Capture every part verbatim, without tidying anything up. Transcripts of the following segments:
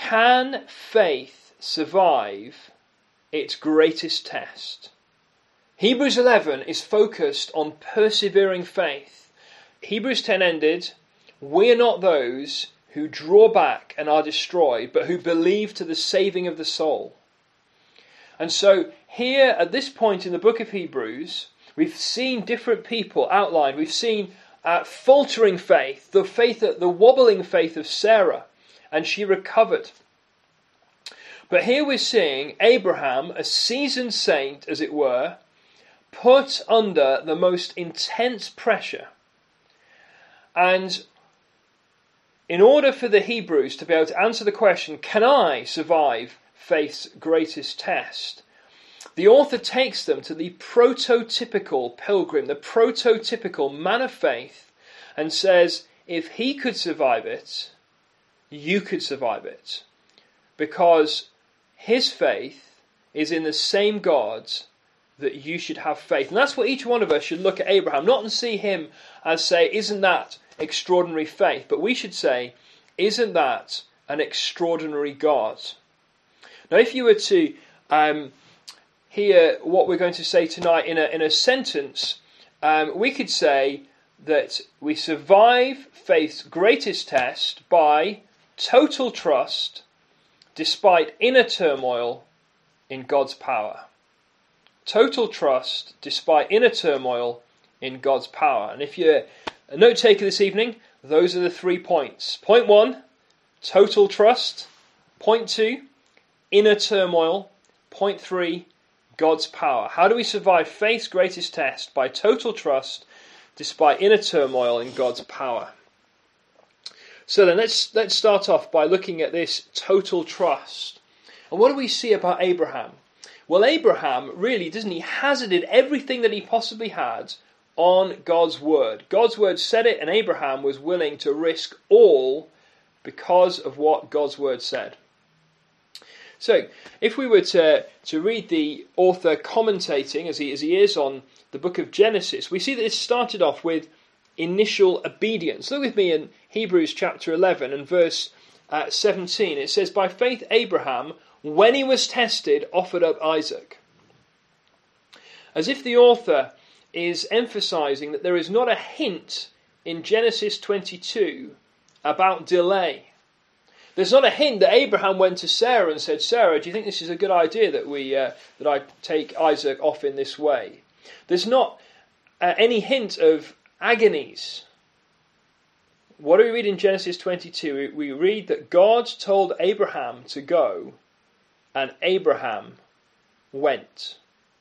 Can faith survive its greatest test? Hebrews eleven is focused on persevering faith. Hebrews ten ended, we are not those who draw back and are destroyed, but who believe to the saving of the soul. And so here at this point in the book of Hebrews, we've seen different people outlined. We've seen uh, faltering faith, the faith, the wobbling faith of Sarah, and she recovered. But here we're seeing Abraham, a seasoned saint, as it were, put under the most intense pressure. And in order for the Hebrews to be able to answer the question, can I survive faith's greatest test? The author takes them to the prototypical pilgrim, the prototypical man of faith, and says, if he could survive it, you could survive it. Because his faith is in the same God that you should have faith. And that's what each one of us should look at Abraham, not and see him as say, isn't that extraordinary faith? But we should say, isn't that an extraordinary God? Now, if you were to um, hear what we're going to say tonight in a, in a sentence, um, we could say that we survive faith's greatest test by total trust despite inner turmoil in God's power. Total trust despite inner turmoil in God's power. And if you're a note taker this evening, those are the three points. Point one, total trust. Point two, inner turmoil. Point three, God's power. How do we survive faith's greatest test? By total trust despite inner turmoil in God's power. So then let's let's start off by looking at this total trust. And what do we see about Abraham? Well, Abraham really, doesn't he, hazarded everything that he possibly had on God's word. God's word said it, and Abraham was willing to risk all because of what God's word said. So, if we were to, to read the author commentating, as he, as he is on the book of Genesis, we see that it started off with initial obedience. Look with me in Hebrews chapter eleven and verse uh, seventeen. It says, by faith Abraham, when he was tested, offered up Isaac. As if the author is emphasizing that there is not a hint in Genesis twenty-two about delay. There's not a hint that Abraham went to Sarah and said, Sarah, do you think this is a good idea that we uh, that I take Isaac off in this way? There's not uh, any hint of agonies. What do we read in Genesis twenty-two? We read that God told Abraham to go, and Abraham went.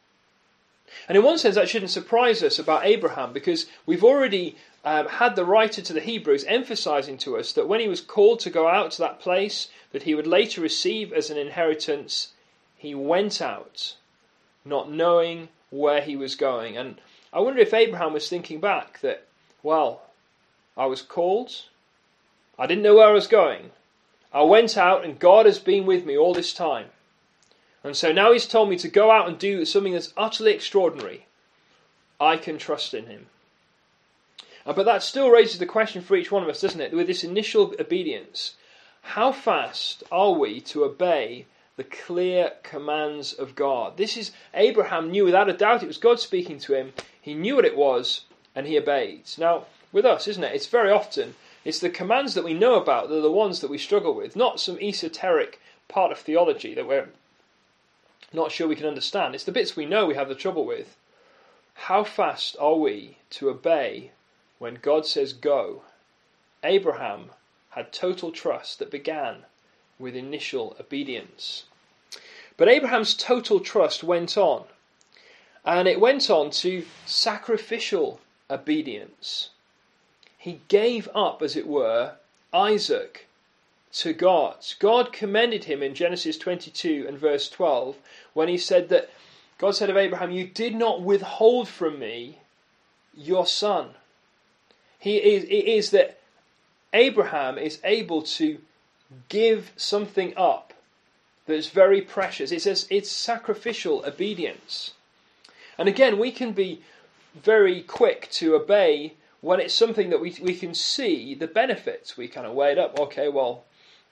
And in one sense that shouldn't surprise us about Abraham, because we've already um, had the writer to the Hebrews emphasizing to us that when he was called to go out to that place that he would later receive as an inheritance, he went out, not knowing where he was going. And I wonder if Abraham was thinking back that, well, I was called, I didn't know where I was going, I went out and God has been with me all this time. And so now he's told me to go out and do something that's utterly extraordinary. I can trust in him. Uh, but that still raises the question for each one of us, doesn't it? With this initial obedience, how fast are we to obey the clear commands of God? This is, Abraham knew without a doubt it was God speaking to him. He knew what it was and he obeyed. Now, with us, isn't it? It's very often, it's the commands that we know about that are the ones that we struggle with, not some esoteric part of theology that we're not sure we can understand. It's the bits we know we have the trouble with. How fast are we to obey when God says go? Abraham had total trust that began with initial obedience. But Abraham's total trust went on, and it went on to sacrificial obedience. He gave up, as it were, Isaac to God. God commended him in Genesis twenty-two and verse twelve when he said that God said of Abraham, you did not withhold from me your son. He is, it is that Abraham is able to give something up that's very precious. It says it's sacrificial obedience. And again, we can be very quick to obey when it's something that we we can see the benefits. We kind of weigh it up. Okay, well,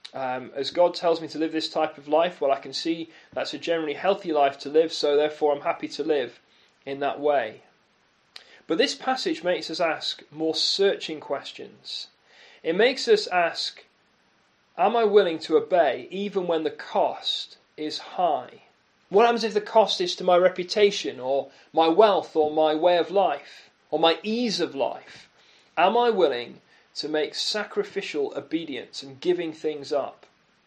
Um, as God tells me to live this type of life, well, I can see that's a generally healthy life to live, so therefore I'm happy to live in that way. But this passage makes us ask more searching questions. It makes us ask, am I willing to obey even when the cost is high? What happens if the cost is to my reputation or my wealth or my way of life or my ease of life? Am I willing to make sacrificial obedience and giving things up?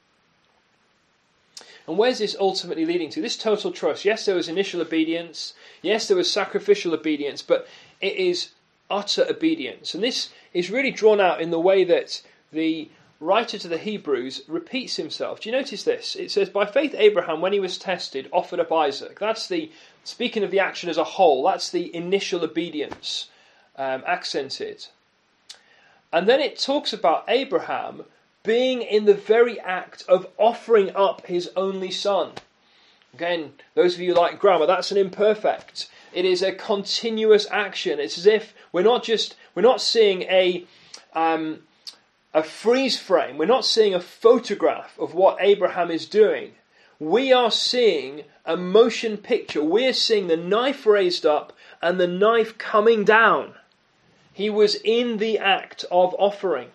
And where's this ultimately leading to? This total trust. Yes, there was initial obedience. Yes, there was sacrificial obedience, but it is utter obedience. And this is really drawn out in the way that the writer to the Hebrews repeats himself. Do you notice this? It says, by faith Abraham, when he was tested, offered up Isaac. That's the, speaking of the action as a whole, that's the initial obedience um, accented. And then it talks about Abraham being in the very act of offering up his only son. Again, those of you who like grammar, that's an imperfect. It is a continuous action. It's as if we're not just, we're not seeing a, um, a freeze frame. We're not seeing a photograph of what Abraham is doing. We are seeing a motion picture. We're seeing the knife raised up and the knife coming down. He was in the act of offering.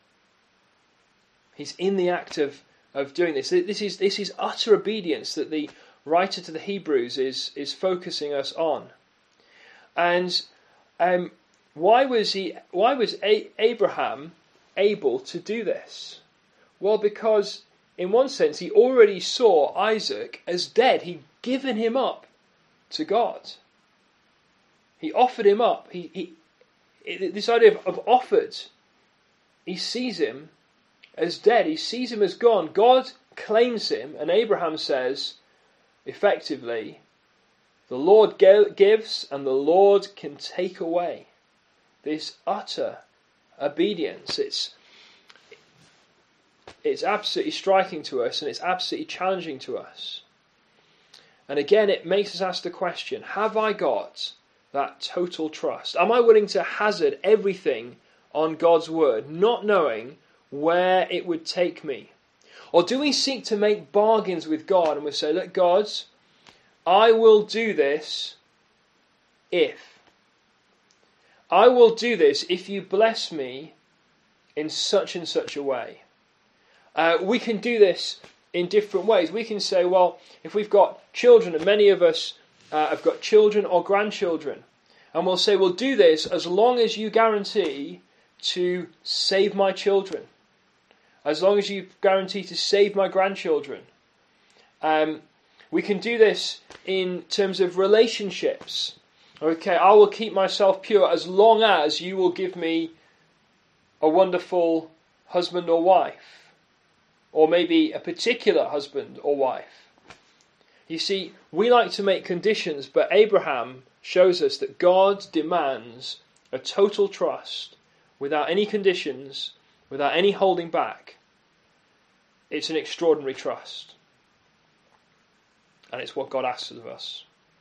He's in the act of, of doing this. This is, this is utter obedience that the writer to the Hebrews is, is focusing us on. And um, why was he? Why was A- Abraham able to do this? Well, because in one sense he already saw Isaac as dead. He'd given him up to God. He offered him up. He, he this idea of, of offered. He sees him as dead. He sees him as gone. God claims him, and Abraham says, effectively, the Lord gives and the Lord can take away. This utter obedience. It's, it's absolutely striking to us, and it's absolutely challenging to us. And again, it makes us ask the question, have I got that total trust? Am I willing to hazard everything on God's word, not knowing where it would take me? Or do we seek to make bargains with God and we say, look, God, I will do this if. I will do this if you bless me in such and such a way. Uh, we can do this in different ways. We can say, well, if we've got children, and many of us uh, have got children or grandchildren, and we'll say, we'll do this as long as you guarantee to save my children. As long as you guarantee to save my grandchildren. Um, we can do this in terms of relationships. Okay, I will keep myself pure as long as you will give me a wonderful husband or wife. Or maybe a particular husband or wife. You see, we like to make conditions, but Abraham shows us that God demands a total trust without any conditions, without any holding back. It's an extraordinary trust. And it's what God asks of us.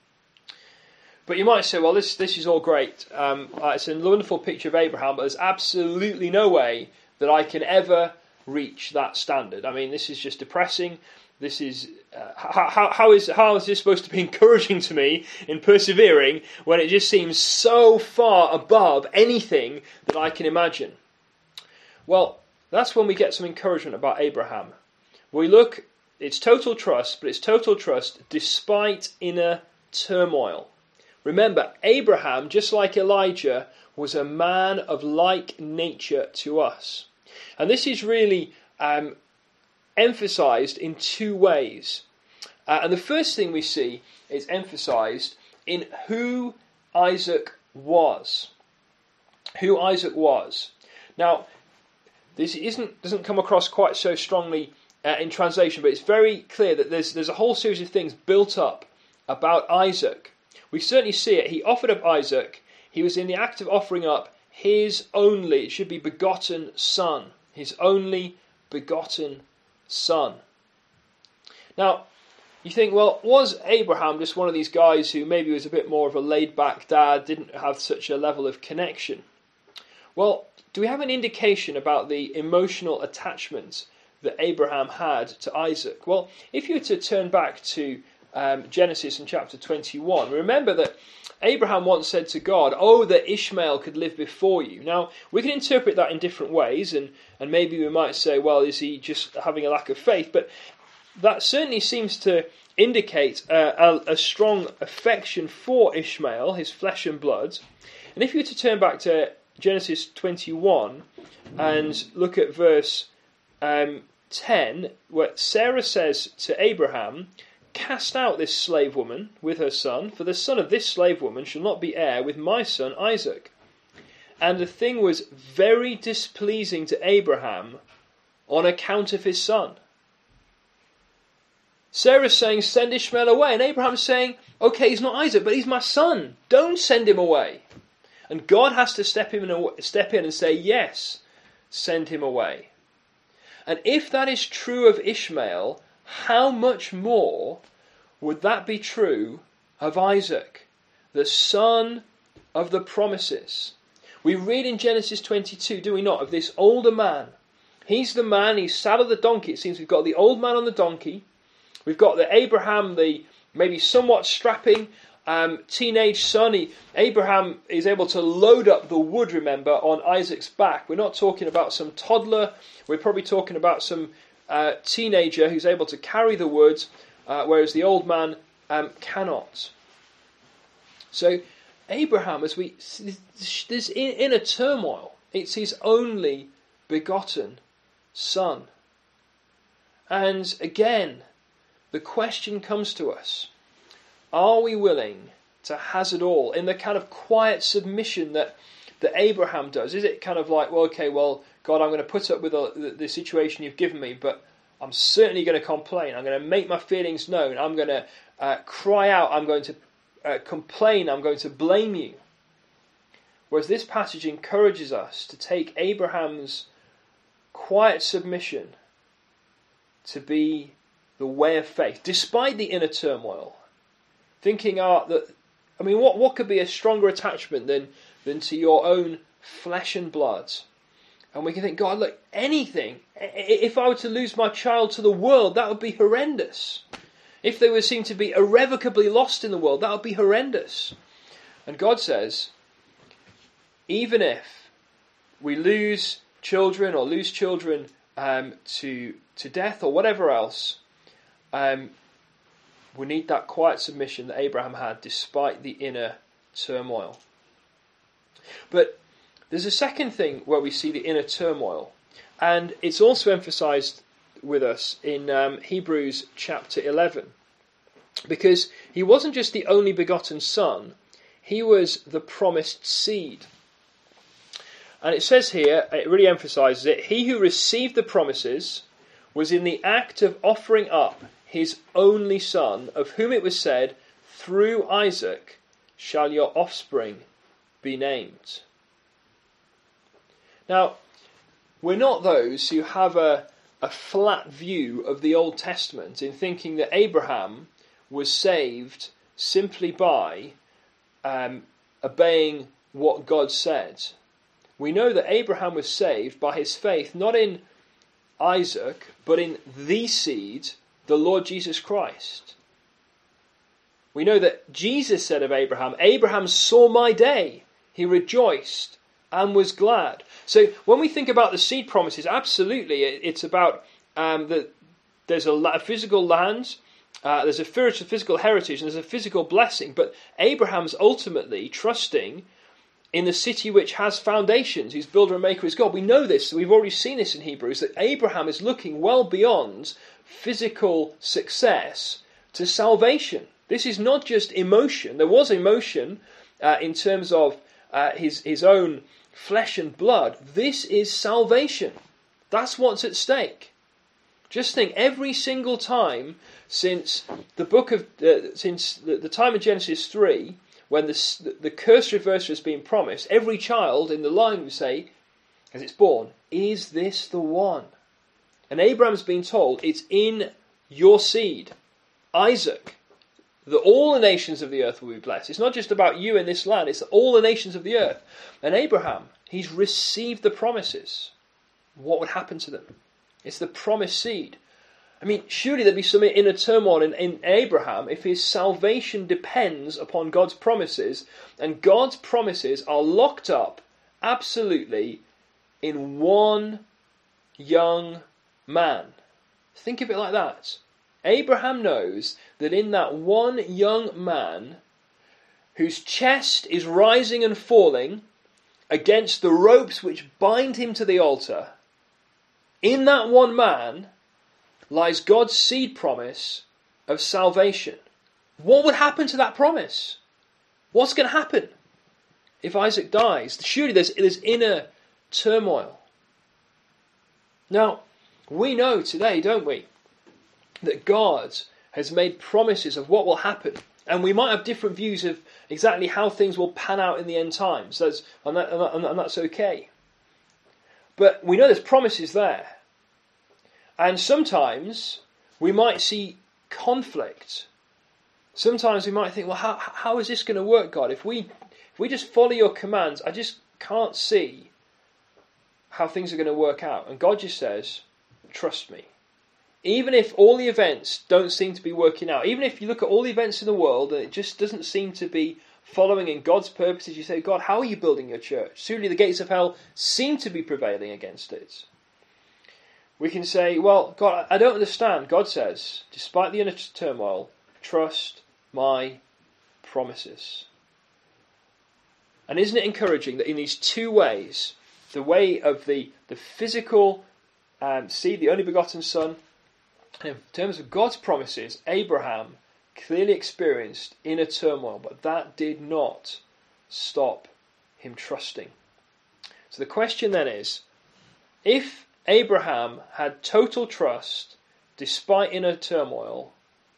But you might say, well, this, this is all great. Um, it's a wonderful picture of Abraham, but there's absolutely no way that I can ever reach that standard. I mean, this is just depressing. This is uh, how, how is how is this supposed to be encouraging to me in persevering when it just seems so far above anything that I can imagine? Well, that's when we get some encouragement about Abraham. We look, it's total trust, but it's total trust despite inner turmoil. Remember, Abraham, just like Elijah, was a man of like nature to us. And this is really um, emphasized in two ways. Uh, and the first thing we see is emphasized in who Isaac was. Who Isaac was. Now, this isn't doesn't come across quite so strongly uh, in translation, but it's very clear that there's there's a whole series of things built up about Isaac. We certainly see it. He offered up Isaac. He was in the act of offering up his only, it should be begotten son. His only begotten son. Now, you think, well, was Abraham just one of these guys who maybe was a bit more of a laid-back dad, didn't have such a level of connection? Well, do we have an indication about the emotional attachment that Abraham had to Isaac? Well, if you were to turn back to um, Genesis in chapter twenty-one, remember that Abraham once said to God, "Oh, that Ishmael could live before you." Now, we can interpret that in different ways, and, and maybe we might say, well, is he just having a lack of faith? But that certainly seems to indicate a, a, a strong affection for Ishmael, his flesh and blood. And if you were to turn back to Genesis twenty-one and look at verse um, ten, where Sarah says to Abraham, "Cast out this slave woman with her son, for the son of this slave woman shall not be heir with my son Isaac." And the thing was very displeasing to Abraham on account of his son. Sarah's saying, "Send Ishmael away." And Abraham's saying, "Okay, he's not Isaac, but he's my son. Don't send him away." And God has to step in, step in and say, "Yes, send him away." And if that is true of Ishmael, how much more would that be true of Isaac, the son of the promises? We read in Genesis twenty-two, do we not, of this older man. He's the man, he's saddled the donkey. It seems we've got the old man on the donkey. We've got the Abraham, the maybe somewhat strapping um, teenage son. He, Abraham is able to load up the wood, remember, on Isaac's back. We're not talking about some toddler. We're probably talking about some uh, teenager who's able to carry the wood, uh, whereas the old man um, cannot. So Abraham, as we there's inner turmoil. It's his only begotten son. And again, the question comes to us, are we willing to hazard all in the kind of quiet submission that, that Abraham does? Is it kind of like, well, okay, well, God, I'm going to put up with the, the situation you've given me, but I'm certainly going to complain. I'm going to make my feelings known. I'm going to uh, cry out. I'm going to uh, complain. I'm going to blame you. Whereas this passage encourages us to take Abraham's quiet submission to be the way of faith, despite the inner turmoil. Thinking uh, that, I mean, what, what could be a stronger attachment than, than to your own flesh and blood? And we can think, God, look, anything, if I were to lose my child to the world, that would be horrendous. If they were seen to be irrevocably lost in the world, that would be horrendous. And God says, even if we lose children or lose children um, to, to death or whatever else, Um, we need that quiet submission that Abraham had despite the inner turmoil. But there's a second thing where we see the inner turmoil, and it's also emphasised with us in um, Hebrews chapter eleven, because he wasn't just the only begotten son, he was the promised seed. And it says here, it really emphasises it, he who received the promises was in the act of offering up his only son, of whom it was said, through Isaac shall your offspring be named. Now, we're not those who have a, a flat view of the Old Testament in thinking that Abraham was saved simply by um, obeying what God said. We know that Abraham was saved by his faith, not in Isaac, but in the seed, the Lord Jesus Christ. We know that Jesus said of Abraham, Abraham saw my day, he rejoiced and was glad. So when we think about the seed promises, absolutely, it's about um, that there's a, a physical land, uh, there's a physical heritage, and there's a physical blessing. But Abraham's ultimately trusting in the city which has foundations, whose builder and maker is God. We know this, we've already seen this in Hebrews, that Abraham is looking well beyond physical success to salvation. This is not just emotion. There was emotion uh, in terms of uh, his, his own flesh and blood. This is salvation. That's what's at stake. Just think, every single time since the book of uh, since the, the time of Genesis three, when the, the curse reversal has been promised, every child in the line would say, as it's born, is this the one? And Abraham's been told, it's in your seed, Isaac, that all the nations of the earth will be blessed. It's not just about you in this land, it's all the nations of the earth. And Abraham, he's received the promises. What would happen to them? It's the promised seed. I mean, surely there'd be some inner turmoil in, in Abraham if his salvation depends upon God's promises, and God's promises are locked up absolutely in one young man. Think of it like that. Abraham knows that in that one young man, whose chest is rising and falling against the ropes which bind him to the altar, in that one man lies God's seed promise of salvation. What would happen to that promise? What's going to happen if Isaac dies? Surely there's, there's inner turmoil. Now, we know today, don't we, that God has made promises of what will happen. And we might have different views of exactly how things will pan out in the end times. That's, and, that, and, that, and that's okay. But we know there's promises there. And sometimes we might see conflict. Sometimes we might think, well, how, how is this going to work, God? If we, if we just follow your commands, I just can't see how things are going to work out. And God just says, trust me. Even if all the events don't seem to be working out, even if you look at all the events in the world and it just doesn't seem to be following in God's purposes, you say, God, how are you building your church? Surely the gates of hell seem to be prevailing against it. We can say, well, God, I don't understand. God says, despite the inner turmoil, trust my promises. And isn't it encouraging that in these two ways, the way of the, the physical um, seed, the only begotten son, and in terms of God's promises, Abraham clearly experienced inner turmoil, but that did not stop him trusting. So the question then is, if Abraham had total trust despite inner turmoil,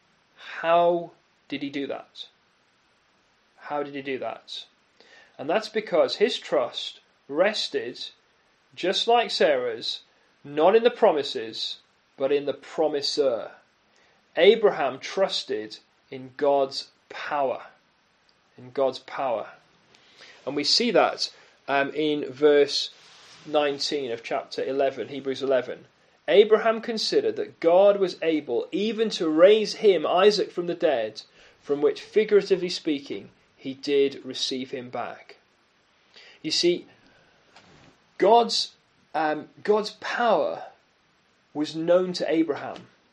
how did he do that? How did he do that? And that's because his trust rested, just like Sarah's, not in the promises, but in the promiser. Abraham trusted in God's power. In God's power. And we see that um, in verse nineteen of chapter eleven, Hebrews eleven. Abraham considered that God was able even to raise him, Isaac, from the dead, from which, figuratively speaking, he did receive him back. You see, God's um, God's power was known to Abraham.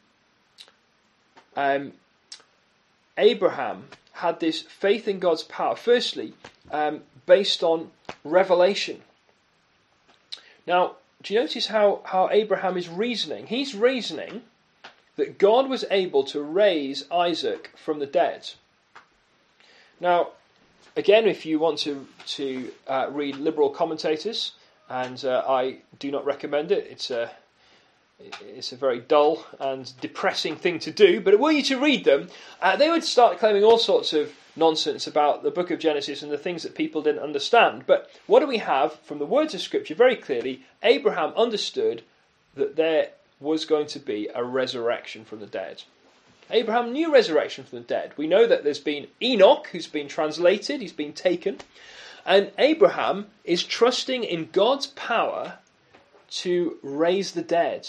Um, Abraham had this faith in God's power, firstly, um, based on revelation. Now, do you notice how, how Abraham is reasoning? He's reasoning that God was able to raise Isaac from the dead. Now, again, if you want to, to uh, read liberal commentators, and uh, I do not recommend it, it's a It's a very dull and depressing thing to do, but were you to read them, uh, they would start claiming all sorts of nonsense about the book of Genesis and the things that people didn't understand. But what do we have from the words of Scripture? Very clearly, Abraham understood that there was going to be a resurrection from the dead. Abraham knew resurrection from the dead. We know that there's been Enoch, who's been translated, he's been taken, and Abraham is trusting in God's power to raise the dead.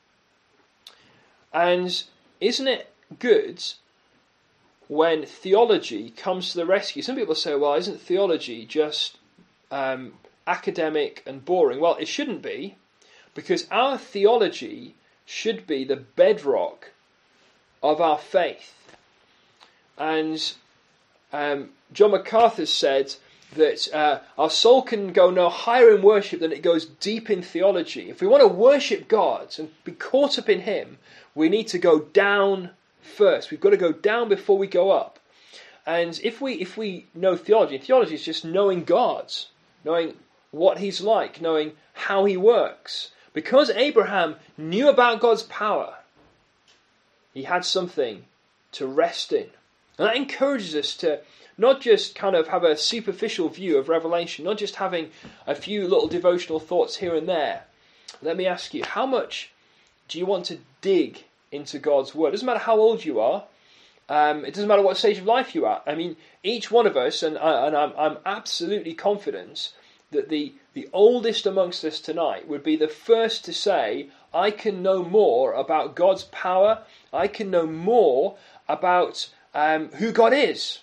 And isn't it good when theology comes to the rescue? Some people say, well, isn't theology just um, academic and boring? Well, it shouldn't be, because our theology should be the bedrock of our faith. And um, John MacArthur said that uh, our soul can go no higher in worship than it goes deep in theology. If we want to worship God and be caught up in Him, we need to go down first. We've got to go down before we go up. And if we if we know theology, theology is just knowing God, knowing what He's like, knowing how He works. Because Abraham knew about God's power, he had something to rest in. And that encourages us to not just kind of have a superficial view of Revelation, not just having a few little devotional thoughts here and there. Let me ask you, how much do you want to dig into God's Word? It doesn't matter how old you are. Um, it doesn't matter what stage of life you're at. I mean, each one of us, and, I, and I'm, I'm absolutely confident that the, the oldest amongst us tonight would be the first to say, I can know more about God's power. I can know more about um, who God is.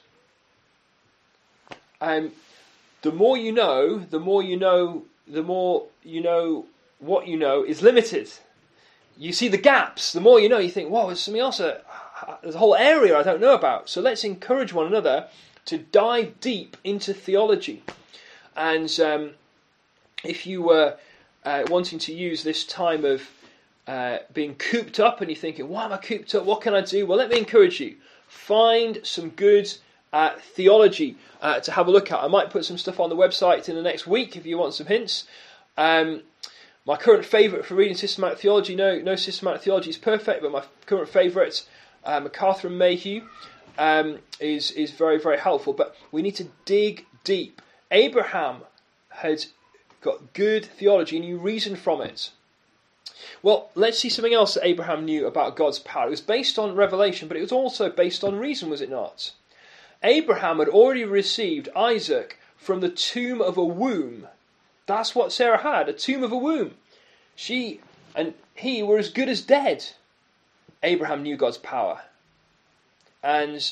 Um, the more you know, the more you know, the more you know what you know is limited. You see the gaps. The more you know, you think, wow, there's something else. Uh, there's a whole area I don't know about. So let's encourage one another to dive deep into theology. And um, if you were uh, wanting to use this time of uh, being cooped up and you're thinking, why am I cooped up? What can I do? Well, let me encourage you. Find some good uh, theology uh, to have a look at. I might put some stuff on the website in the next week if you want some hints. Um, my current favourite for reading systematic theology, no, no systematic theology is perfect, but my current favourite, uh, MacArthur and Mayhew, um, is, is very, very helpful. But we need to dig deep. Abraham had got good theology and you reason from it. Well, let's see something else that Abraham knew about God's power. It was based on revelation, but it was also based on reason, was it not? Abraham had already received Isaac from the tomb of a womb. That's what Sarah had, a tomb of a womb. She and he were as good as dead. Abraham knew God's power. And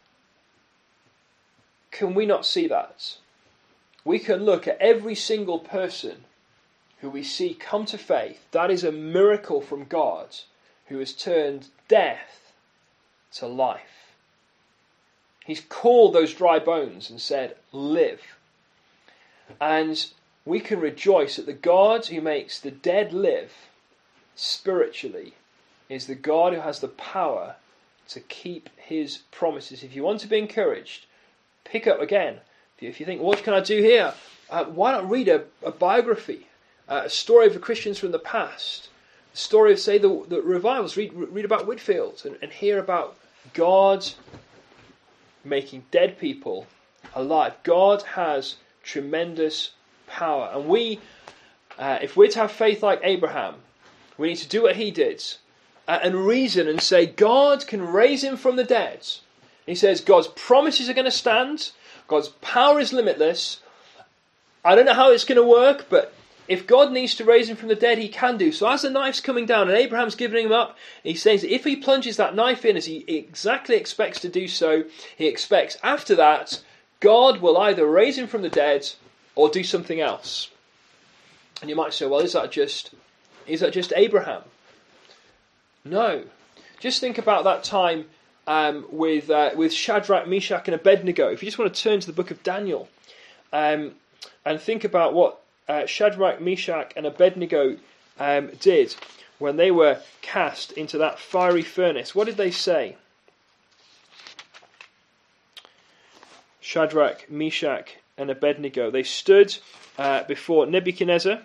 can we not see that? We can look at every single person who we see come to faith. That is a miracle from God, who has turned death to life. He's called those dry bones and said, live. And we can rejoice that the God who makes the dead live spiritually is the God who has the power to keep his promises. If you want to be encouraged, pick up again. If you think, what can I do here? Uh, why not read a, a biography, uh, a story of the Christians from the past, a story of, say, the, the revivals. Read, read about Whitfield and, and hear about God making dead people alive. God has tremendous power. And we, uh, if we're to have faith like Abraham, we need to do what he did uh, and reason and say, God can raise him from the dead. He says, God's promises are going to stand. God's power is limitless. I don't know how it's going to work, but if God needs to raise him from the dead, he can do. So as the knife's coming down and Abraham's giving him up, he says that if he plunges that knife in as he exactly expects to do so, he expects after that, God will either raise him from the dead or do something else. And you might say, well, is that just, is that just Abraham? No. Just think about that time Um, with uh, with Shadrach, Meshach and Abednego. If you just want to turn to the book of Daniel um, and think about what uh, Shadrach, Meshach and Abednego um, did when they were cast into that fiery furnace. What did they say? Shadrach, Meshach and Abednego. They stood uh, before Nebuchadnezzar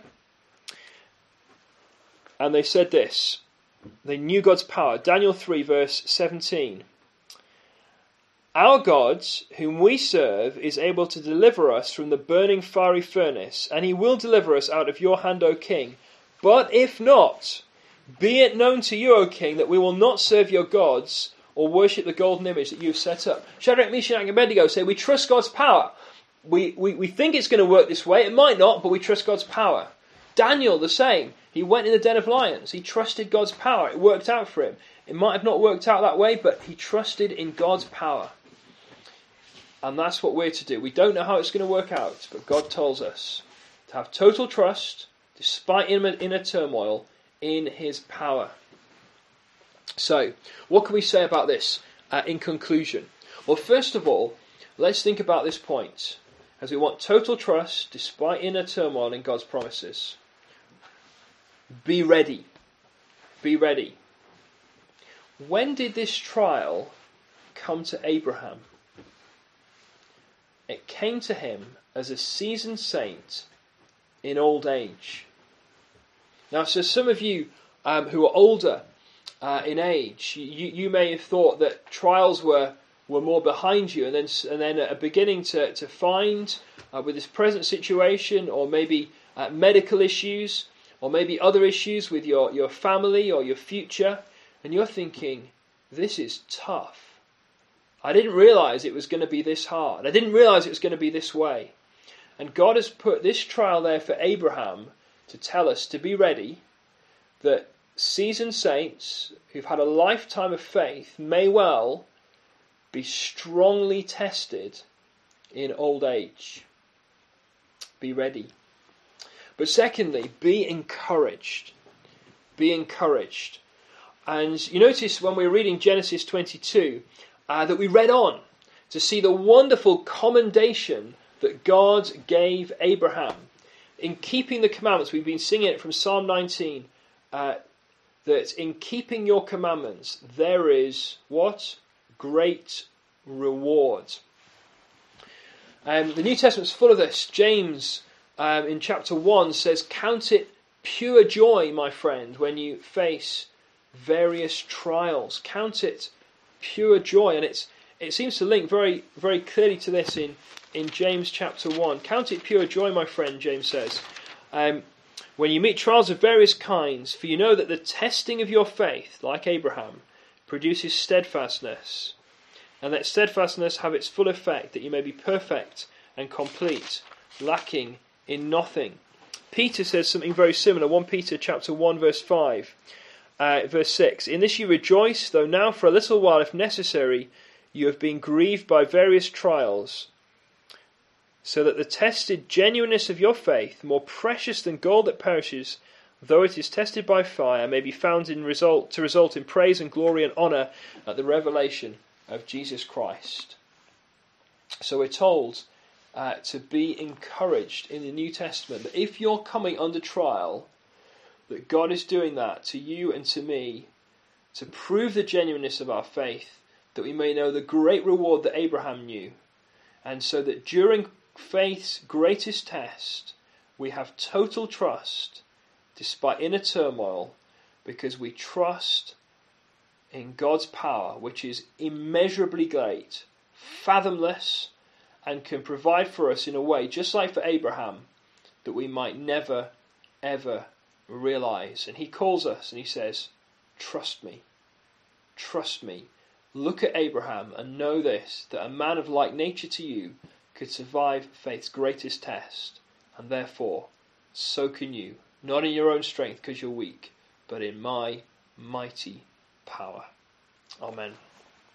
and they said this. They knew God's power. Daniel three verse seventeen. Our God, whom we serve, is able to deliver us from the burning fiery furnace, and he will deliver us out of your hand, O king. But if not, be it known to you, O king, that we will not serve your gods or worship the golden image that you have set up. Shadrach, Meshach and Abednego say, we trust God's power. We, we, we think it's going to work this way. It might not, but we trust God's power. Daniel, the same. He went in the den of lions. He trusted God's power. It worked out for him. It might have not worked out that way, but he trusted in God's power. And that's what we're to do. We don't know how it's going to work out, but God tells us to have total trust, despite inner, inner turmoil, in his power. So, what can we say about this uh, in conclusion? Well, first of all, let's think about this point, as we want total trust, despite inner turmoil, in God's promises. Be ready. Be ready. When did this trial come to Abraham? It came to him as a seasoned saint in old age. Now, so some of you um, who are older uh, in age, you, you may have thought that trials were, were more behind you, and then and then are beginning to, to find uh, with this present situation, or maybe uh, medical issues, or maybe other issues with your, your family or your future, and you're thinking, this is tough. I didn't realise it was going to be this hard. I didn't realise it was going to be this way. And God has put this trial there for Abraham to tell us to be ready, that seasoned saints who've had a lifetime of faith may well be strongly tested in old age. Be ready. But secondly, be encouraged. Be encouraged. And you notice when we're reading Genesis twenty-two uh, that we read on to see the wonderful commendation that God gave Abraham in keeping the commandments. We've been singing it from Psalm nineteen, uh, that in keeping your commandments there is what? Great reward. Um, the New Testament's full of this. James um, in chapter one says, "Count it pure joy, my friend, when you face various trials." Count it pure joy. And it's it seems to link very very clearly to this in, in James chapter one. "Count it pure joy, my friend," James says, um, "when you meet trials of various kinds, for you know that the testing of your faith, like Abraham, produces steadfastness. And let steadfastness have its full effect, that you may be perfect and complete, lacking in nothing." Peter says something very similar. First Peter chapter one verse five, uh, verse six. "In this you rejoice, though now for a little while, if necessary, you have been grieved by various trials, so that the tested genuineness of your faith, more precious than gold that perishes, though it is tested by fire, may be found in result to result in praise and glory and honour at the revelation of Jesus Christ." So we're told uh, to be encouraged in the New Testament that if you're coming under trial, that God is doing that to you and to me to prove the genuineness of our faith, that we may know the great reward that Abraham knew, and so that during faith's greatest test we have total trust despite inner turmoil, because we trust in God's power, which is immeasurably great, fathomless, and can provide for us in a way, just like for Abraham, that we might never, ever realize. And he calls us and he says, trust me, trust me. Look at Abraham and know this, that a man of like nature to you could survive faith's greatest test, and therefore so can you, not in your own strength because you're weak, but in my mighty power. Amen.